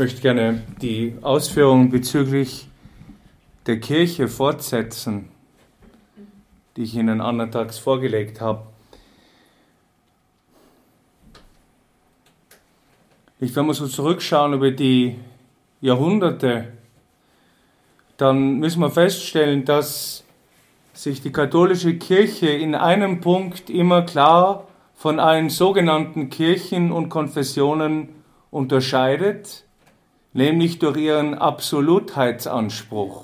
möchte gerne die Ausführungen bezüglich der Kirche fortsetzen, die ich Ihnen andertags vorgelegt habe. Wenn wir so zurückschauen über die Jahrhunderte, dann müssen wir feststellen, dass sich die katholische Kirche in einem Punkt immer klar von allen sogenannten Kirchen und Konfessionen unterscheidet, nämlich durch ihren Absolutheitsanspruch.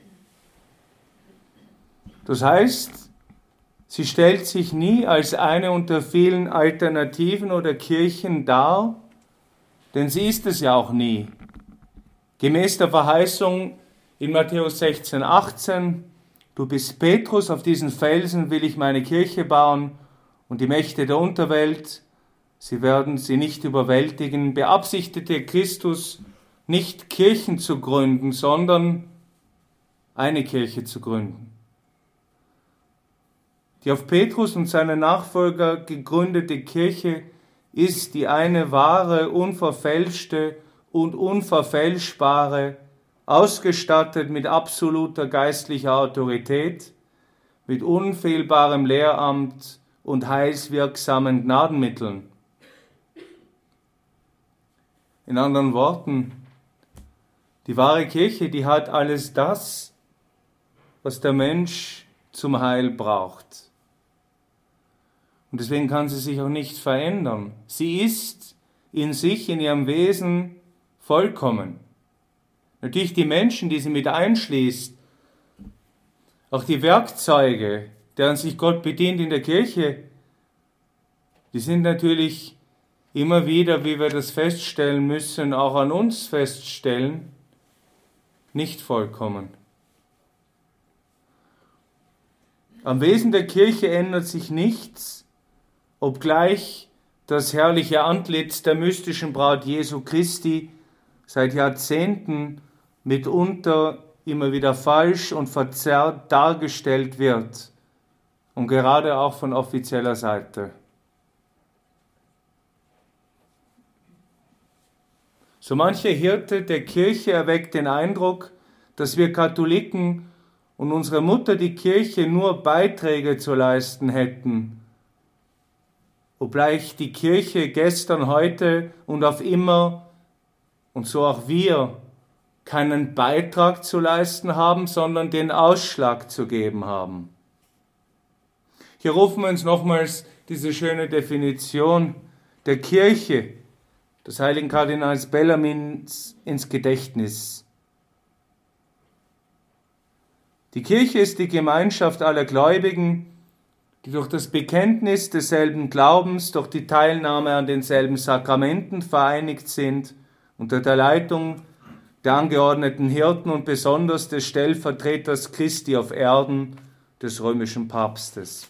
Das heißt, sie stellt sich nie als eine unter vielen Alternativen oder Kirchen dar, denn sie ist es ja auch nie. Gemäß der Verheißung in Matthäus 16,18: Du bist Petrus, auf diesen Felsen will ich meine Kirche bauen, und die Mächte der Unterwelt, sie werden sie nicht überwältigen. Beabsichtigte Christus nicht Kirchen zu gründen, sondern eine Kirche zu gründen. Die auf Petrus und seine Nachfolger gegründete Kirche ist die eine wahre, unverfälschte und unverfälschbare, ausgestattet mit absoluter geistlicher Autorität, mit unfehlbarem Lehramt und heilswirksamen Gnadenmitteln. In anderen Worten, die wahre Kirche, die hat alles das, was der Mensch zum Heil braucht. Und deswegen kann sie sich auch nicht verändern. Sie ist in sich, in ihrem Wesen vollkommen. Natürlich die Menschen, die sie mit einschließt, auch die Werkzeuge, deren sich Gott bedient in der Kirche, die sind natürlich immer wieder, wie wir das feststellen müssen, auch an uns feststellen, nicht vollkommen. Am Wesen der Kirche ändert sich nichts, obgleich das herrliche Antlitz der mystischen Braut Jesu Christi seit Jahrzehnten mitunter immer wieder falsch und verzerrt dargestellt wird, und gerade auch von offizieller Seite. So mancher Hirte der Kirche erweckt den Eindruck, dass wir Katholiken und unsere Mutter die Kirche nur Beiträge zu leisten hätten, obgleich die Kirche gestern, heute und auf immer, und so auch wir, keinen Beitrag zu leisten haben, sondern den Ausschlag zu geben haben. Hier rufen wir uns nochmals diese schöne Definition der Kirche des heiligen Kardinals Bellarmins ins Gedächtnis. Die Kirche ist die Gemeinschaft aller Gläubigen, die durch das Bekenntnis desselben Glaubens, durch die Teilnahme an denselben Sakramenten vereinigt sind, unter der Leitung der angeordneten Hirten und besonders des Stellvertreters Christi auf Erden, des römischen Papstes.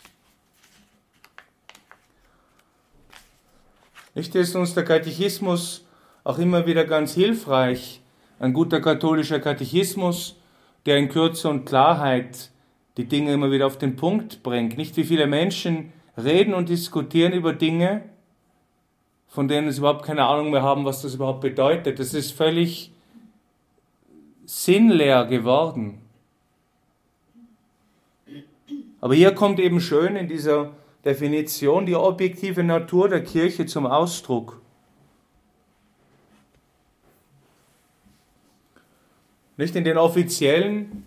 Nicht ist uns der Katechismus auch immer wieder ganz hilfreich, ein guter katholischer Katechismus, der in Kürze und Klarheit die Dinge immer wieder auf den Punkt bringt. Nicht wie viele Menschen reden und diskutieren über Dinge, von denen sie überhaupt keine Ahnung mehr haben, was das überhaupt bedeutet. Das ist völlig sinnleer geworden. Aber hier kommt eben schön in dieser Definition die objektive Natur der Kirche zum Ausdruck. Nicht in den offiziellen,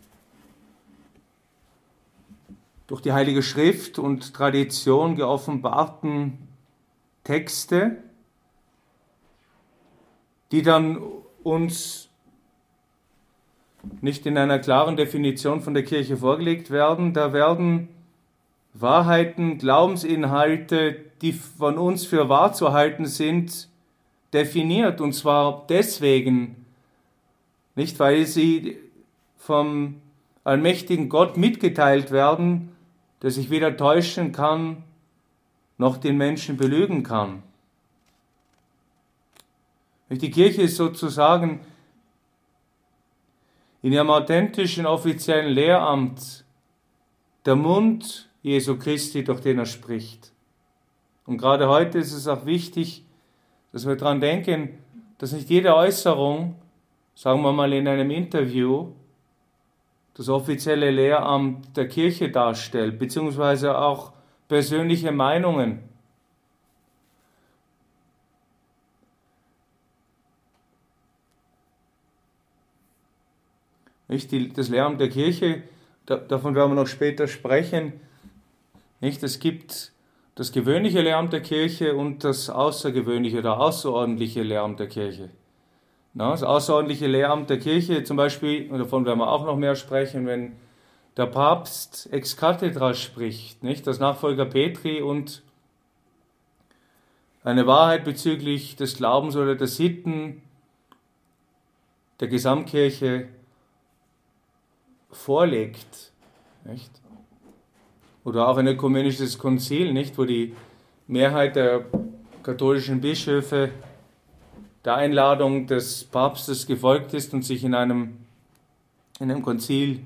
durch die Heilige Schrift und Tradition geoffenbarten Texte, die dann uns nicht in einer klaren Definition von der Kirche vorgelegt werden. Da werden Wahrheiten, Glaubensinhalte, die von uns für wahr zu halten sind, definiert. Und zwar deswegen, nicht weil sie vom allmächtigen Gott mitgeteilt werden, der sich weder täuschen kann, noch den Menschen belügen kann. Die Kirche ist sozusagen in ihrem authentischen offiziellen Lehramt der Mund Jesu Christi, durch den er spricht. Und gerade heute ist es auch wichtig, dass wir daran denken, dass nicht jede Äußerung, sagen wir mal in einem Interview, das offizielle Lehramt der Kirche darstellt, beziehungsweise auch persönliche Meinungen. Das Lehramt der Kirche, davon werden wir noch später sprechen. Es gibt das gewöhnliche Lehramt der Kirche und das außergewöhnliche oder außerordentliche Lehramt der Kirche. Das außerordentliche Lehramt der Kirche zum Beispiel, und davon werden wir auch noch mehr sprechen, wenn der Papst ex cathedra spricht, als Nachfolger Petri und eine Wahrheit bezüglich des Glaubens oder der Sitten der Gesamtkirche vorlegt. Oder auch ein ökumenisches Konzil, wo die Mehrheit der katholischen Bischöfe der Einladung des Papstes gefolgt ist und sich in einem Konzil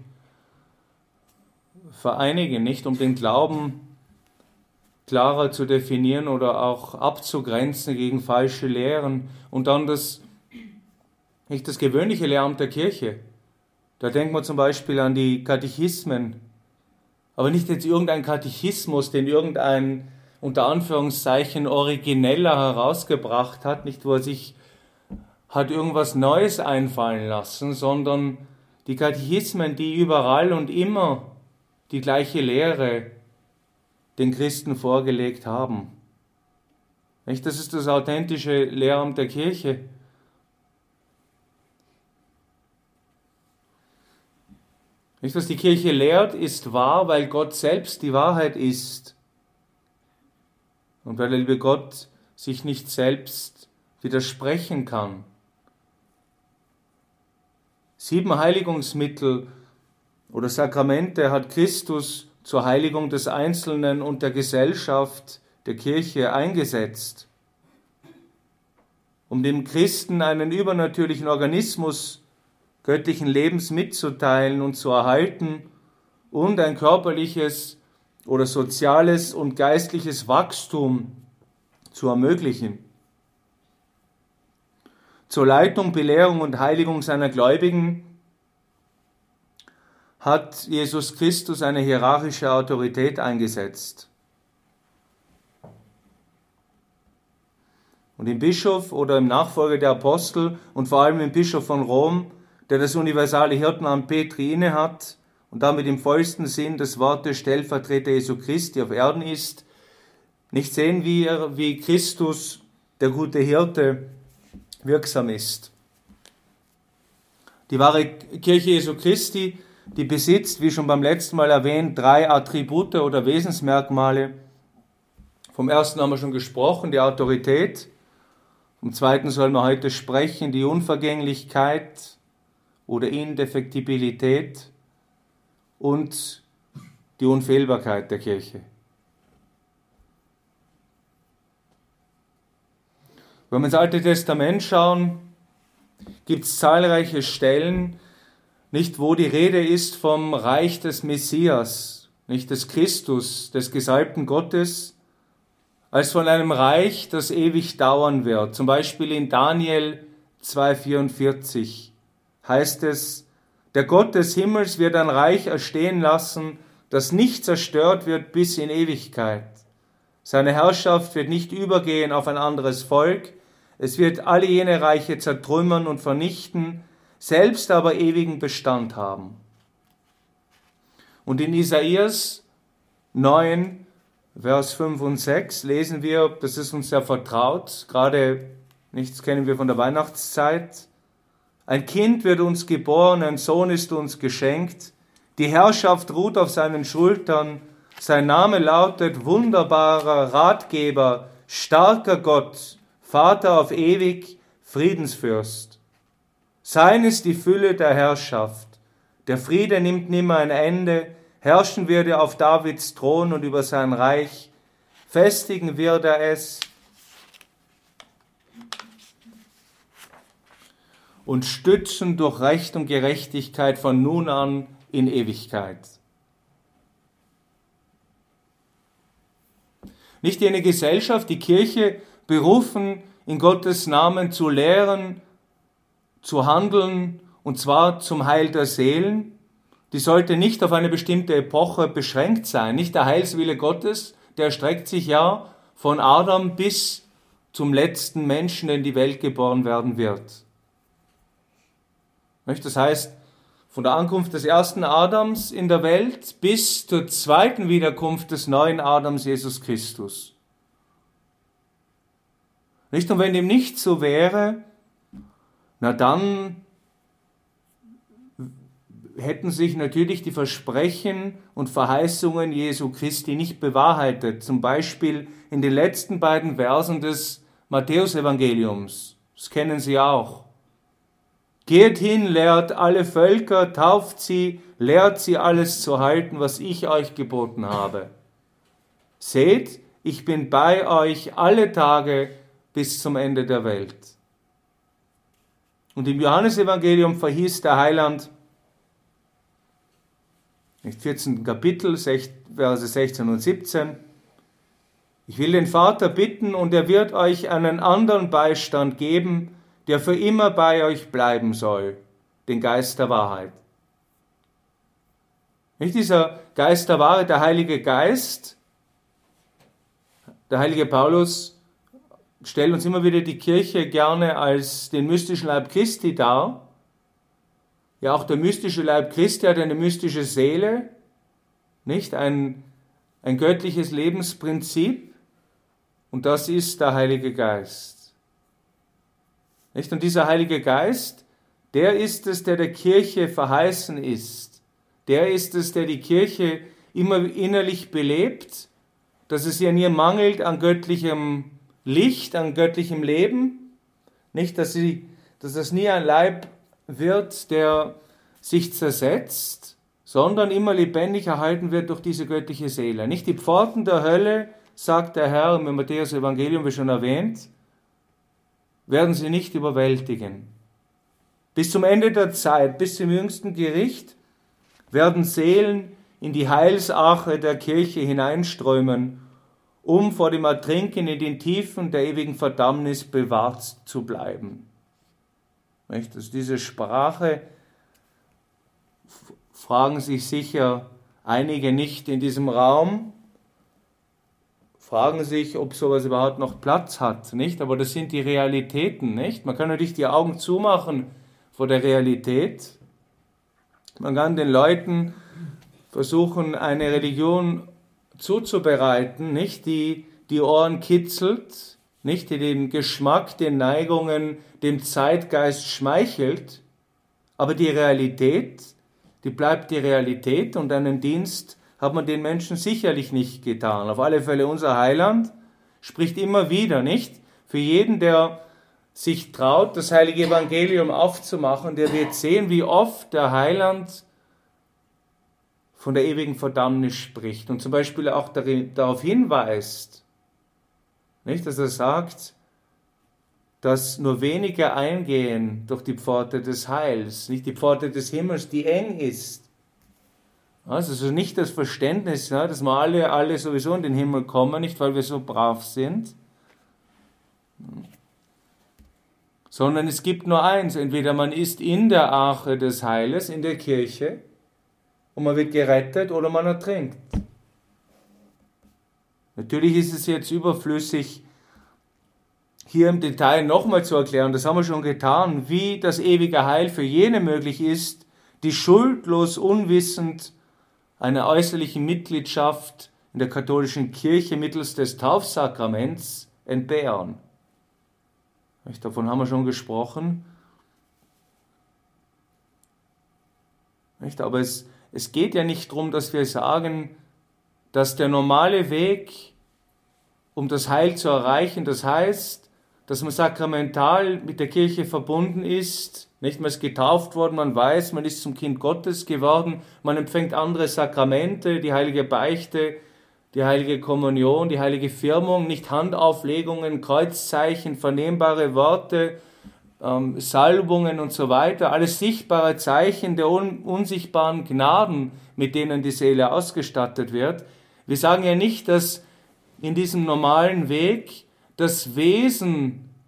vereinigen, um den Glauben klarer zu definieren oder auch abzugrenzen gegen falsche Lehren. Und dann das gewöhnliche Lehramt der Kirche. Da denkt man zum Beispiel an die Katechismen, aber nicht jetzt irgendein Katechismus, den irgendein, unter Anführungszeichen, Origineller herausgebracht hat, wo er sich hat irgendwas Neues einfallen lassen, sondern die Katechismen, die überall und immer die gleiche Lehre den Christen vorgelegt haben. Das ist das authentische Lehramt der Kirche. Was die Kirche lehrt, ist wahr, weil Gott selbst die Wahrheit ist. Und weil der liebe Gott sich nicht selbst widersprechen kann. 7 Heiligungsmittel oder Sakramente hat Christus zur Heiligung des Einzelnen und der Gesellschaft der Kirche eingesetzt, um dem Christen einen übernatürlichen Organismus göttlichen Lebens mitzuteilen und zu erhalten und ein körperliches oder soziales und geistliches Wachstum zu ermöglichen. Zur Leitung, Belehrung und Heiligung seiner Gläubigen hat Jesus Christus eine hierarchische Autorität eingesetzt. Und im Bischof oder im Nachfolger der Apostel und vor allem im Bischof von Rom, der das universale Hirtenamt Petri innehat und damit im vollsten Sinn des Wortes Stellvertreter Jesu Christi auf Erden ist, nicht sehen wir, wie Christus, der gute Hirte, wirksam ist. Die wahre Kirche Jesu Christi, die besitzt, wie schon beim letzten Mal erwähnt, 3 Attribute oder Wesensmerkmale. Vom ersten haben wir schon gesprochen, die Autorität. Vom zweiten sollen wir heute sprechen, die Unvergänglichkeit oder Indefektibilität und die Unfehlbarkeit der Kirche. Wenn wir ins Alte Testament schauen, gibt es zahlreiche Stellen, wo die Rede ist vom Reich des Messias, des Christus, des Gesalbten Gottes, als von einem Reich, das ewig dauern wird. Zum Beispiel in Daniel 2,44 heißt es, der Gott des Himmels wird ein Reich erstehen lassen, das nicht zerstört wird bis in Ewigkeit. Seine Herrschaft wird nicht übergehen auf ein anderes Volk, es wird alle jene Reiche zertrümmern und vernichten, selbst aber ewigen Bestand haben. Und in Isaias 9, Vers 5 und 6 lesen wir, das ist uns sehr vertraut, gerade nichts kennen wir von der Weihnachtszeit. Ein Kind wird uns geboren, ein Sohn ist uns geschenkt, die Herrschaft ruht auf seinen Schultern, sein Name lautet wunderbarer Ratgeber, starker Gott, Vater auf ewig, Friedensfürst. Sein ist die Fülle der Herrschaft, der Friede nimmt nimmer ein Ende, herrschen wird er auf Davids Thron und über sein Reich, festigen wird er es und stützen durch Recht und Gerechtigkeit von nun an in Ewigkeit. Nicht jene Gesellschaft, die Kirche, berufen in Gottes Namen zu lehren, zu handeln, und zwar zum Heil der Seelen. Die sollte nicht auf eine bestimmte Epoche beschränkt sein. Nicht der Heilswille Gottes, der erstreckt sich ja von Adam bis zum letzten Menschen, der in die Welt geboren werden wird. Das heißt, von der Ankunft des ersten Adams in der Welt bis zur zweiten Wiederkunft des neuen Adams, Jesus Christus. Und wenn dem nicht so wäre, na dann hätten sich natürlich die Versprechen und Verheißungen Jesu Christi nicht bewahrheitet. Zum Beispiel in den letzten beiden Versen des Matthäusevangeliums. Das kennen Sie auch. Geht hin, lehrt alle Völker, tauft sie, lehrt sie alles zu halten, was ich euch geboten habe. Seht, ich bin bei euch alle Tage bis zum Ende der Welt. Und im Johannesevangelium verhieß der Heiland, im 14. Kapitel, Verse 16 und 17, ich will den Vater bitten, und er wird euch einen anderen Beistand geben, der für immer bei euch bleiben soll, den Geist der Wahrheit. Nicht dieser Geist der Wahrheit, der Heilige Geist, der heilige Paulus stellt uns immer wieder die Kirche gerne als den mystischen Leib Christi dar. Ja, auch der mystische Leib Christi hat eine mystische Seele, nicht? Ein göttliches Lebensprinzip, und das ist der Heilige Geist. Nicht? Und dieser Heilige Geist, der ist es, der der Kirche verheißen ist. Der ist es, der die Kirche immer innerlich belebt, dass es ihr nie mangelt an göttlichem Licht, an göttlichem Leben. Nicht, dass es nie ein Leib wird, der sich zersetzt, sondern immer lebendig erhalten wird durch diese göttliche Seele. Nicht die Pforten der Hölle, sagt der Herr im Matthäus-Evangelium, wie schon erwähnt, werden sie nicht überwältigen. Bis zum Ende der Zeit, bis zum jüngsten Gericht, werden Seelen in die Heilsarche der Kirche hineinströmen, um vor dem Ertrinken in den Tiefen der ewigen Verdammnis bewahrt zu bleiben. Nicht? Also diese Sprache fragen sich sicher einige nicht in diesem Raum, fragen sich, ob sowas überhaupt noch Platz hat, nicht? Aber das sind die Realitäten, nicht? Man kann natürlich die Augen zumachen vor der Realität. Man kann den Leuten versuchen, eine Religion zuzubereiten, nicht? Die Ohren kitzelt, nicht? Die den Geschmack, den Neigungen, dem Zeitgeist schmeichelt. Aber die Realität, die bleibt die Realität, und einen Dienst hat man den Menschen sicherlich nicht getan. Auf alle Fälle unser Heiland spricht immer wieder, nicht? Für jeden, der sich traut, das heilige Evangelium aufzumachen, der wird sehen, wie oft der Heiland von der ewigen Verdammnis spricht und zum Beispiel auch darauf hinweist, nicht, dass er sagt, dass nur wenige eingehen durch die Pforte des Heils, nicht die Pforte des Himmels, die eng ist. Also nicht das Verständnis, dass wir alle sowieso in den Himmel kommen, nicht weil wir so brav sind, sondern es gibt nur eins, entweder man ist in der Arche des Heiles, in der Kirche, und man wird gerettet, oder man ertrinkt. Natürlich ist es jetzt überflüssig, hier im Detail nochmal zu erklären, das haben wir schon getan, wie das ewige Heil für jene möglich ist, die schuldlos unwissend einer äußerlichen Mitgliedschaft in der katholischen Kirche mittels des Taufsakraments entbehren. Davon haben wir schon gesprochen. Aber es geht ja nicht darum, dass wir sagen, dass der normale Weg, um das Heil zu erreichen, das heißt, dass man sakramental mit der Kirche verbunden ist, nicht, man ist getauft worden, man weiß, man ist zum Kind Gottes geworden, man empfängt andere Sakramente, die heilige Beichte, die heilige Kommunion, die heilige Firmung, nicht Handauflegungen, Kreuzzeichen, vernehmbare Worte, Salbungen und so weiter, alles sichtbare Zeichen der unsichtbaren Gnaden, mit denen die Seele ausgestattet wird. Wir sagen ja nicht, dass in diesem normalen Weg das Wesen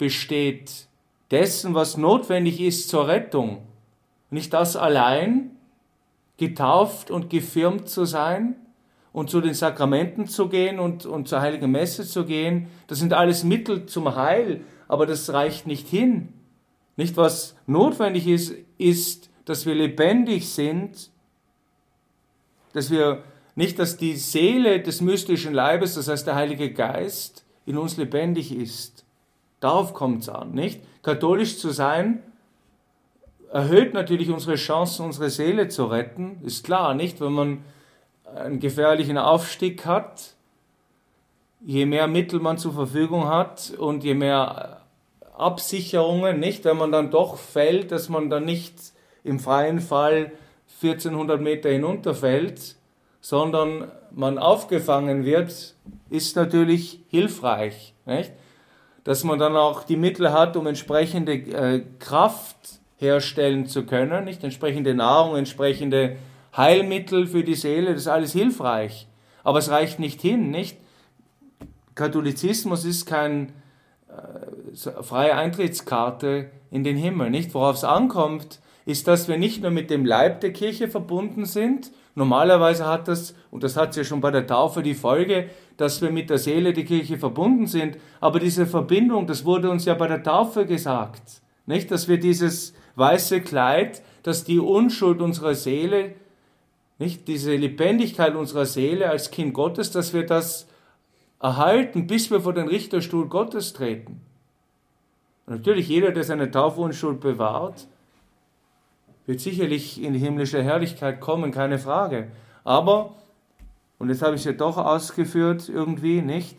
besteht dessen, was notwendig ist zur Rettung. Nicht das allein, getauft und gefirmt zu sein und zu den Sakramenten zu gehen und zur Heiligen Messe zu gehen, das sind alles Mittel zum Heil, aber das reicht nicht hin. Nicht, was notwendig ist, ist, dass wir lebendig sind, dass die Seele des mystischen Leibes, das heißt der Heilige Geist, in uns lebendig ist. Darauf kommt es an, nicht? Katholisch zu sein erhöht natürlich unsere Chancen, unsere Seele zu retten, ist klar, nicht? Wenn man einen gefährlichen Aufstieg hat, je mehr Mittel man zur Verfügung hat und je mehr Absicherungen, nicht? Wenn man dann doch fällt, dass man dann nicht im freien Fall 1400 Meter hinunterfällt, sondern man aufgefangen wird, ist natürlich hilfreich, nicht? Dass man dann auch die Mittel hat, um entsprechende Kraft herstellen zu können, nicht? Entsprechende Nahrung, entsprechende Heilmittel für die Seele, das ist alles hilfreich. Aber es reicht nicht hin, nicht? Katholizismus ist keine freie Eintrittskarte in den Himmel, nicht? Worauf es ankommt, ist, dass wir nicht nur mit dem Leib der Kirche verbunden sind. Normalerweise hat das, und das hat es ja schon bei der Taufe die Folge, dass wir mit der Seele der Kirche verbunden sind. Aber diese Verbindung, das wurde uns ja bei der Taufe gesagt, nicht? Dass wir dieses weiße Kleid, dass die Unschuld unserer Seele, nicht? Diese Lebendigkeit unserer Seele als Kind Gottes, dass wir das erhalten, bis wir vor den Richterstuhl Gottes treten. Und natürlich jeder, der seine Taufunschuld bewahrt, wird sicherlich in die himmlische Herrlichkeit kommen, keine Frage. Aber, und jetzt habe ich es ja doch ausgeführt, irgendwie nicht,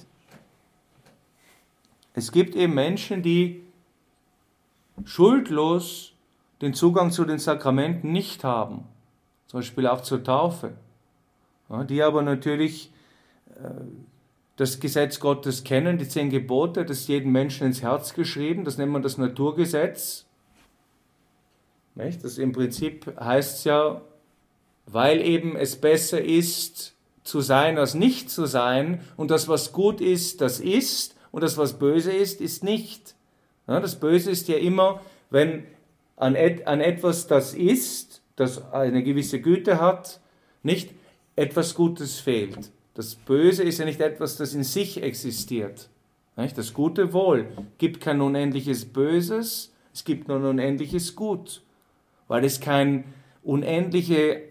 es gibt eben Menschen, die schuldlos den Zugang zu den Sakramenten nicht haben, zum Beispiel auch zur Taufe, ja, die aber natürlich das Gesetz Gottes kennen, die 10 Gebote, das ist jedem Menschen ins Herz geschrieben, das nennt man das Naturgesetz. Nicht? Das im Prinzip heißt es ja, weil eben es besser ist, zu sein als nicht zu sein, und das, was gut ist, das ist, und das, was böse ist, ist nicht. Ja, das Böse ist ja immer, wenn an etwas, das ist, das eine gewisse Güte hat, nicht etwas Gutes fehlt. Das Böse ist ja nicht etwas, das in sich existiert. Nicht? Das Gute wohl. Es gibt kein unendliches Böses, es gibt nur ein unendliches Gut, weil es kein unendliches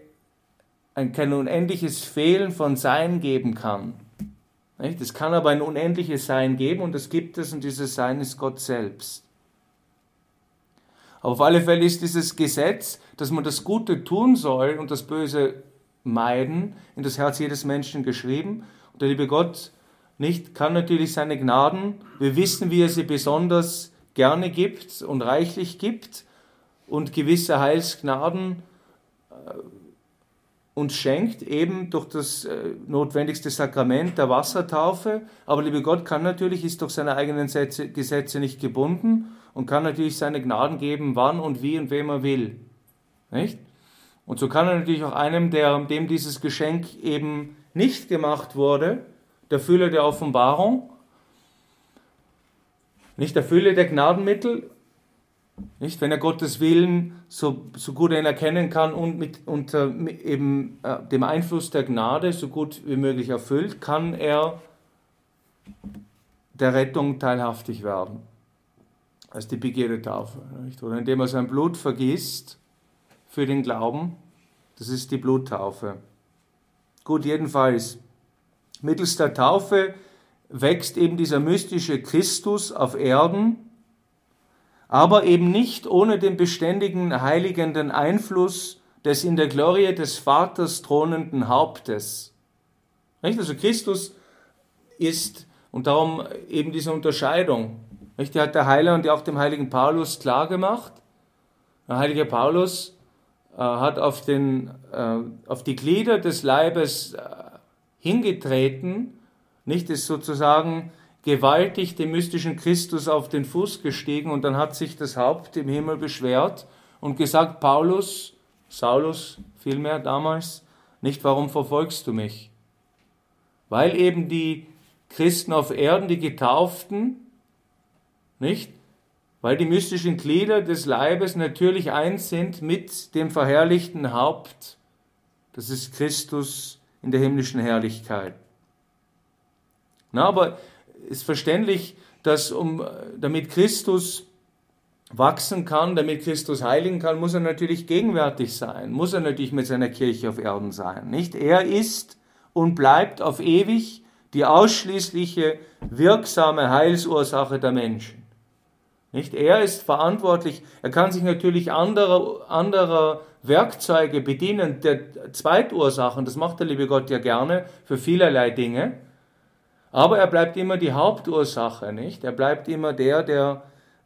Fehlen von Sein geben kann. Nicht? Es kann aber ein unendliches Sein geben, und das gibt es, und dieses Sein ist Gott selbst. Aber auf alle Fälle ist dieses Gesetz, dass man das Gute tun soll und das Böse meiden, in das Herz jedes Menschen geschrieben. Und der liebe Gott nicht kann natürlich seine Gnaden, wir wissen, wie er sie besonders gerne gibt und reichlich gibt und gewisse Heilsgnaden uns schenkt, eben durch das notwendigste Sakrament der Wassertaufe. Aber liebe Gott ist durch seine eigenen Gesetze nicht gebunden und kann natürlich seine Gnaden geben, wann und wie und wem er will. Nicht? Und so kann er natürlich auch einem, dem dieses Geschenk eben nicht gemacht wurde, der Fülle der Offenbarung, nicht der Fülle der Gnadenmittel, nicht, wenn er Gottes Willen so gut er ihn erkennen kann und unter eben dem Einfluss der Gnade so gut wie möglich erfüllt, kann er der Rettung teilhaftig werden. Als die Begierdetaufe. Oder indem er sein Blut vergießt für den Glauben, das ist die Bluttaufe. Gut, jedenfalls, mittels der Taufe wächst eben dieser mystische Christus auf Erden, aber eben nicht ohne den beständigen heiligenden Einfluss des in der Glorie des Vaters thronenden Hauptes. Nicht? Also Christus ist, und darum eben diese Unterscheidung, nicht? Die hat der Heiland ja auch dem heiligen Paulus klargemacht. Der heilige Paulus hat auf die Glieder des Leibes hingetreten, nicht, ist sozusagen gewaltig dem mystischen Christus auf den Fuß gestiegen, und dann hat sich das Haupt im Himmel beschwert und gesagt, Saulus vielmehr damals, nicht, warum verfolgst du mich? Weil eben die Christen auf Erden, die Getauften, nicht, weil die mystischen Glieder des Leibes natürlich eins sind mit dem verherrlichten Haupt, das ist Christus in der himmlischen Herrlichkeit. Na, aber es ist verständlich, dass damit Christus wachsen kann, damit Christus heiligen kann, muss er natürlich gegenwärtig sein, muss er natürlich mit seiner Kirche auf Erden sein. Nicht? Er ist und bleibt auf ewig die ausschließliche wirksame Heilsursache der Menschen. Nicht? Er ist verantwortlich, er kann sich natürlich anderer Werkzeuge bedienen, der Zweitursachen, das macht der liebe Gott ja gerne für vielerlei Dinge, aber er bleibt immer die Hauptursache, nicht? Er bleibt immer der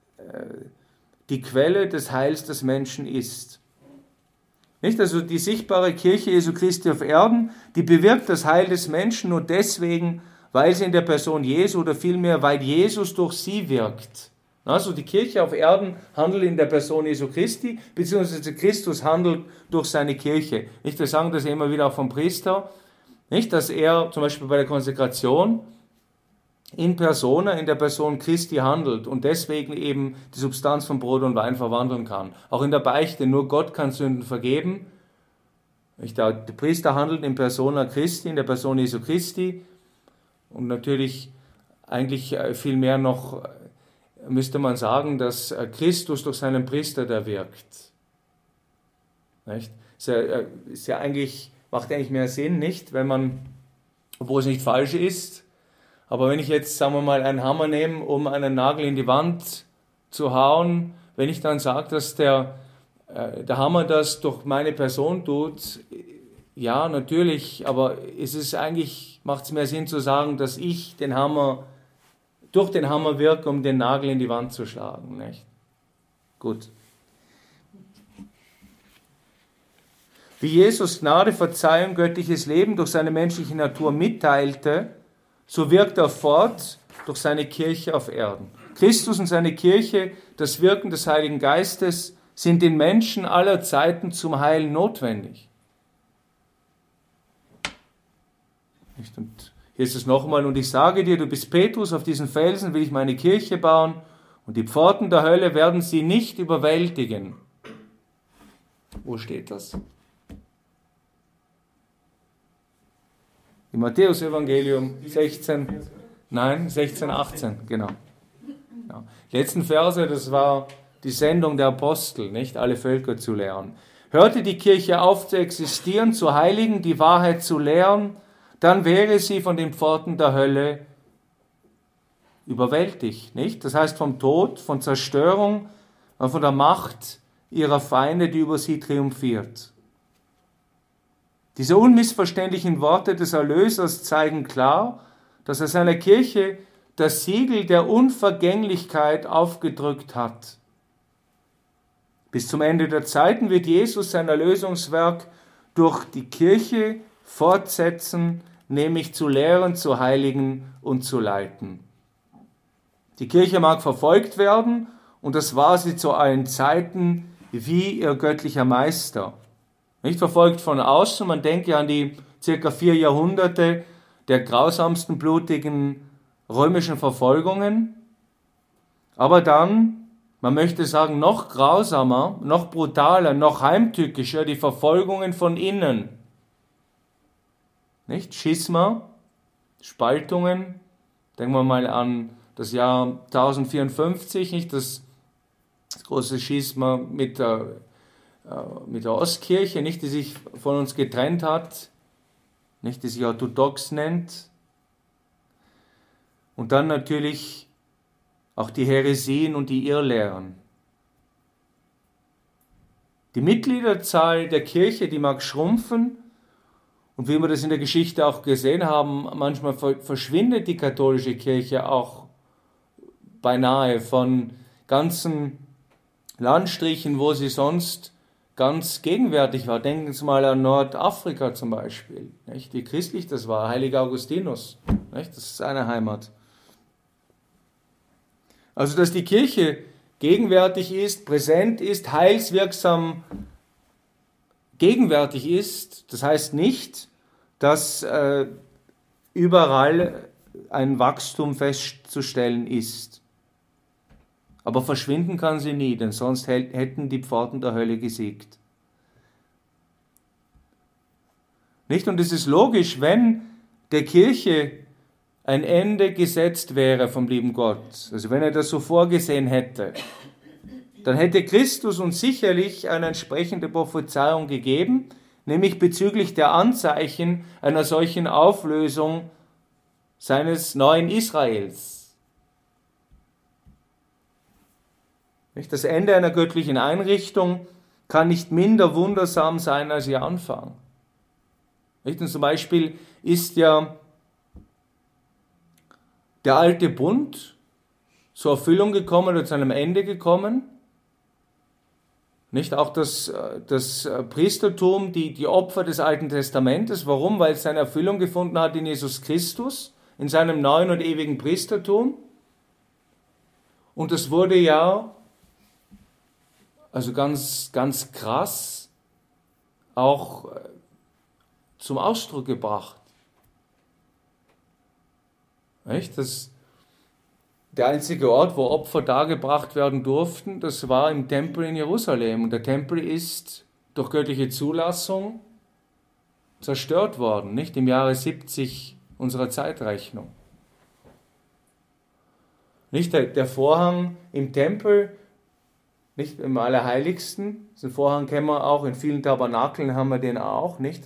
die Quelle des Heils des Menschen ist. Nicht? Also die sichtbare Kirche Jesu Christi auf Erden, die bewirkt das Heil des Menschen nur deswegen, weil sie in der Person Jesu oder vielmehr, weil Jesus durch sie wirkt. Also die Kirche auf Erden handelt in der Person Jesu Christi, beziehungsweise Christus handelt durch seine Kirche. Nicht? Wir sagen das immer wieder auch vom Priester, nicht? Dass er zum Beispiel bei der Konsekration in persona, in der Person Christi handelt und deswegen eben die Substanz von Brot und Wein verwandeln kann. Auch in der Beichte, nur Gott kann Sünden vergeben. Der Priester handelt in persona Christi, in der Person Jesu Christi und natürlich eigentlich viel mehr noch müsste man sagen, dass Christus durch seinen Priester da wirkt. Nicht? Ist ja eigentlich, macht eigentlich mehr Sinn, nicht? Wenn man, obwohl es nicht falsch ist, aber wenn ich jetzt, sagen wir mal, einen Hammer nehme, um einen Nagel in die Wand zu hauen, wenn ich dann sage, dass der Hammer das durch meine Person tut, ja, natürlich, aber es ist eigentlich, macht es mehr Sinn zu sagen, dass ich durch den Hammer wirke, um den Nagel in die Wand zu schlagen. Nicht? Gut. Wie Jesus Gnade, Verzeihung, göttliches Leben durch seine menschliche Natur mitteilte, so wirkt er fort durch seine Kirche auf Erden. Christus und seine Kirche, das Wirken des Heiligen Geistes, sind den Menschen aller Zeiten zum Heil notwendig. Und hier ist es nochmal, und ich sage dir, du bist Petrus, auf diesen Felsen will ich meine Kirche bauen, und die Pforten der Hölle werden sie nicht überwältigen. Wo steht das? Im Matthäus-Evangelium 16, 18, genau. Ja. Die letzten Verse, das war die Sendung der Apostel, nicht alle Völker zu lehren. Hörte die Kirche auf zu existieren, zu heiligen, die Wahrheit zu lehren, dann wäre sie von den Pforten der Hölle überwältigt, nicht? Das heißt vom Tod, von Zerstörung, von der Macht ihrer Feinde, die über sie triumphiert. Diese unmissverständlichen Worte des Erlösers zeigen klar, dass er seiner Kirche das Siegel der Unvergänglichkeit aufgedrückt hat. Bis zum Ende der Zeiten wird Jesus sein Erlösungswerk durch die Kirche fortsetzen, nämlich zu lehren, zu heiligen und zu leiten. Die Kirche mag verfolgt werden, und das war sie zu allen Zeiten, wie ihr göttlicher Meister. Nicht verfolgt von außen, man denke an die circa 4 Jahrhunderte der grausamsten, blutigen römischen Verfolgungen, aber dann, man möchte sagen, noch grausamer, noch brutaler, noch heimtückischer, die Verfolgungen von innen. Nicht? Schisma, Spaltungen, denken wir mal an das Jahr 1054, nicht? Das große Schisma mit der Ostkirche, nicht, die sich von uns getrennt hat, nicht, die sich orthodox nennt. Und dann natürlich auch die Häresien und die Irrlehren. Die Mitgliederzahl der Kirche, die mag schrumpfen, und wie wir das in der Geschichte auch gesehen haben, manchmal verschwindet die katholische Kirche auch beinahe von ganzen Landstrichen, wo sie sonst ganz gegenwärtig war. Denken Sie mal an Nordafrika zum Beispiel, nicht? Wie christlich das war, Heiliger Augustinus, nicht? Das ist seine Heimat. Also, dass die Kirche gegenwärtig ist, präsent ist, heilswirksam gegenwärtig ist, das heißt nicht, dass überall ein Wachstum festzustellen ist. Aber verschwinden kann sie nie, denn sonst hätten die Pforten der Hölle gesiegt. Nicht? Und es ist logisch, wenn der Kirche ein Ende gesetzt wäre vom lieben Gott, also wenn er das so vorgesehen hätte, dann hätte Christus uns sicherlich eine entsprechende Prophezeiung gegeben, nämlich bezüglich der Anzeichen einer solchen Auflösung seines neuen Israels. Das Ende einer göttlichen Einrichtung kann nicht minder wundersam sein als ihr Anfang. Und zum Beispiel ist ja der alte Bund zur Erfüllung gekommen oder zu einem Ende gekommen. Nicht auch das Priestertum, die Opfer des Alten Testamentes. Warum? Weil es seine Erfüllung gefunden hat in Jesus Christus, in seinem neuen und ewigen Priestertum. Und das wurde ja also ganz, ganz krass auch zum Ausdruck gebracht. Nicht? Der einzige Ort, wo Opfer dargebracht werden durften, das war im Tempel in Jerusalem. Und der Tempel ist durch göttliche Zulassung zerstört worden, nicht im Jahre 70 unserer Zeitrechnung. Nicht der Vorhang im Tempel, nicht im Allerheiligsten. Diesen Vorhang kennen wir auch, in vielen Tabernakeln haben wir den auch, nicht?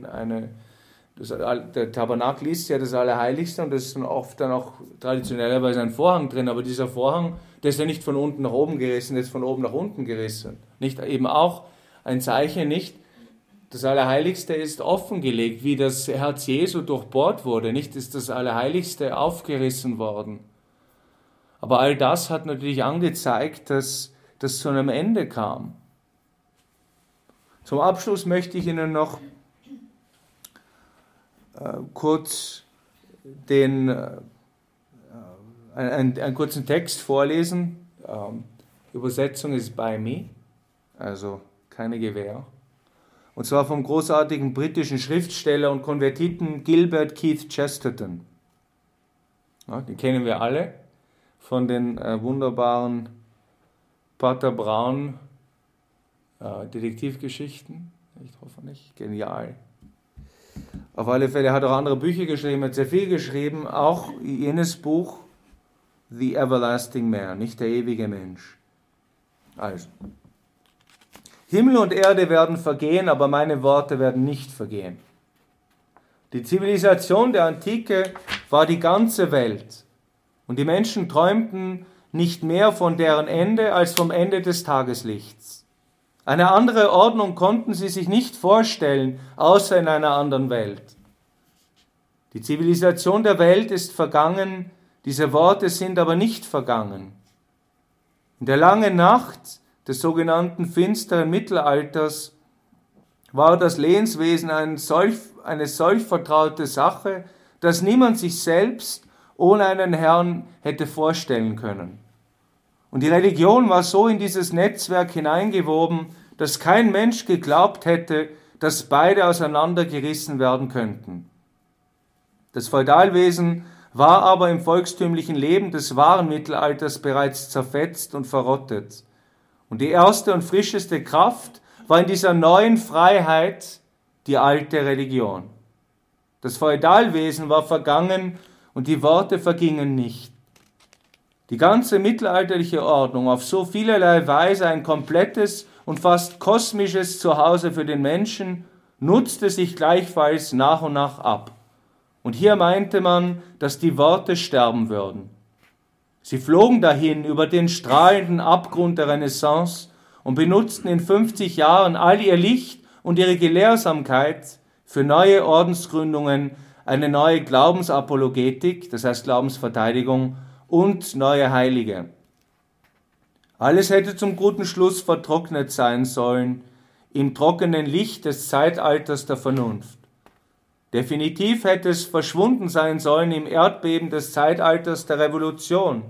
Der Tabernakel ist ja das Allerheiligste und das ist dann oft dann auch traditionellerweise ein Vorhang drin, aber dieser Vorhang, der ist ja nicht von unten nach oben gerissen, der ist von oben nach unten gerissen. Nicht eben auch ein Zeichen, nicht? Das Allerheiligste ist offengelegt, wie das Herz Jesu durchbohrt wurde, nicht? Ist das Allerheiligste aufgerissen worden. Aber all das hat natürlich angezeigt, dass das zu einem Ende kam. Zum Abschluss möchte ich Ihnen noch kurz einen kurzen Text vorlesen. Übersetzung ist by me, also keine Gewähr. Und zwar vom großartigen britischen Schriftsteller und Konvertiten Gilbert Keith Chesterton. Ja, den kennen wir alle von den wunderbaren Pater Brown Detektivgeschichten. Ich hoffe nicht. Genial. Auf alle Fälle hat er auch andere Bücher geschrieben, hat sehr viel geschrieben, auch jenes Buch The Everlasting Man, nicht der ewige Mensch. Also, Himmel und Erde werden vergehen, aber meine Worte werden nicht vergehen. Die Zivilisation der Antike war die ganze Welt und die Menschen träumten nicht mehr von deren Ende als vom Ende des Tageslichts. Eine andere Ordnung konnten sie sich nicht vorstellen, außer in einer anderen Welt. Die Zivilisation der Welt ist vergangen, diese Worte sind aber nicht vergangen. In der langen Nacht des sogenannten finsteren Mittelalters war das Lehenswesen eine solch vertraute Sache, dass niemand sich selbst ohne einen Herrn hätte vorstellen können. Und die Religion war so in dieses Netzwerk hineingewoben, dass kein Mensch geglaubt hätte, dass beide auseinandergerissen werden könnten. Das Feudalwesen war aber im volkstümlichen Leben des wahren Mittelalters bereits zerfetzt und verrottet. Und die erste und frischeste Kraft war in dieser neuen Freiheit die alte Religion. Das Feudalwesen war vergangen und die Worte vergingen nicht. Die ganze mittelalterliche Ordnung, auf so vielerlei Weise ein komplettes und fast kosmisches Zuhause für den Menschen, nutzte sich gleichfalls nach und nach ab. Und hier meinte man, dass die Worte sterben würden. Sie flogen dahin über den strahlenden Abgrund der Renaissance und benutzten in 50 Jahren all ihr Licht und ihre Gelehrsamkeit für neue Ordensgründungen, eine neue Glaubensapologetik, das heißt Glaubensverteidigung, und neue Heilige. Alles hätte zum guten Schluss vertrocknet sein sollen, im trockenen Licht des Zeitalters der Vernunft. Definitiv hätte es verschwunden sein sollen im Erdbeben des Zeitalters der Revolution.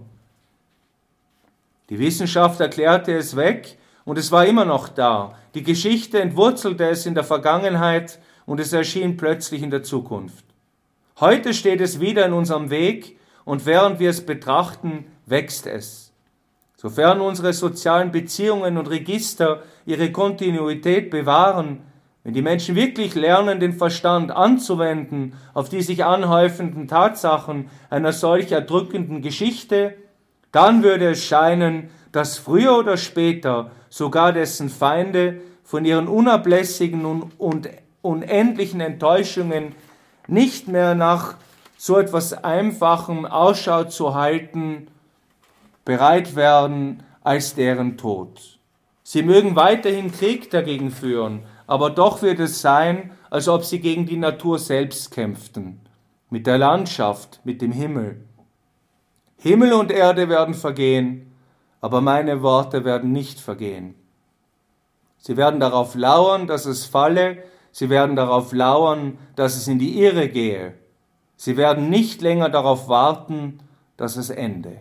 Die Wissenschaft erklärte es weg und es war immer noch da. Die Geschichte entwurzelte es in der Vergangenheit und es erschien plötzlich in der Zukunft. Heute steht es wieder in unserem Weg und während wir es betrachten, wächst es. Sofern unsere sozialen Beziehungen und Register ihre Kontinuität bewahren, wenn die Menschen wirklich lernen, den Verstand anzuwenden auf die sich anhäufenden Tatsachen einer solch erdrückenden Geschichte, dann würde es scheinen, dass früher oder später sogar dessen Feinde von ihren unablässigen und unendlichen Enttäuschungen nicht mehr nach so etwas Einfachem Ausschau zu halten, bereit werden als deren Tod. Sie mögen weiterhin Krieg dagegen führen, aber doch wird es sein, als ob sie gegen die Natur selbst kämpften, mit der Landschaft, mit dem Himmel. Himmel und Erde werden vergehen, aber meine Worte werden nicht vergehen. Sie werden darauf lauern, dass es falle, sie werden darauf lauern, dass es in die Irre gehe. Sie werden nicht länger darauf warten, dass es ende.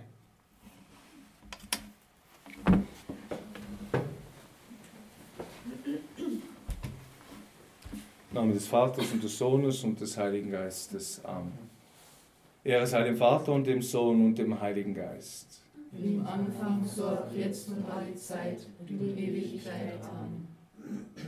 Im Namen des Vaters und des Sohnes und des Heiligen Geistes. Amen. Ehre sei dem Vater und dem Sohn und dem Heiligen Geist. Wie im Anfang, so auch jetzt und alle Zeit und in Ewigkeit. Amen.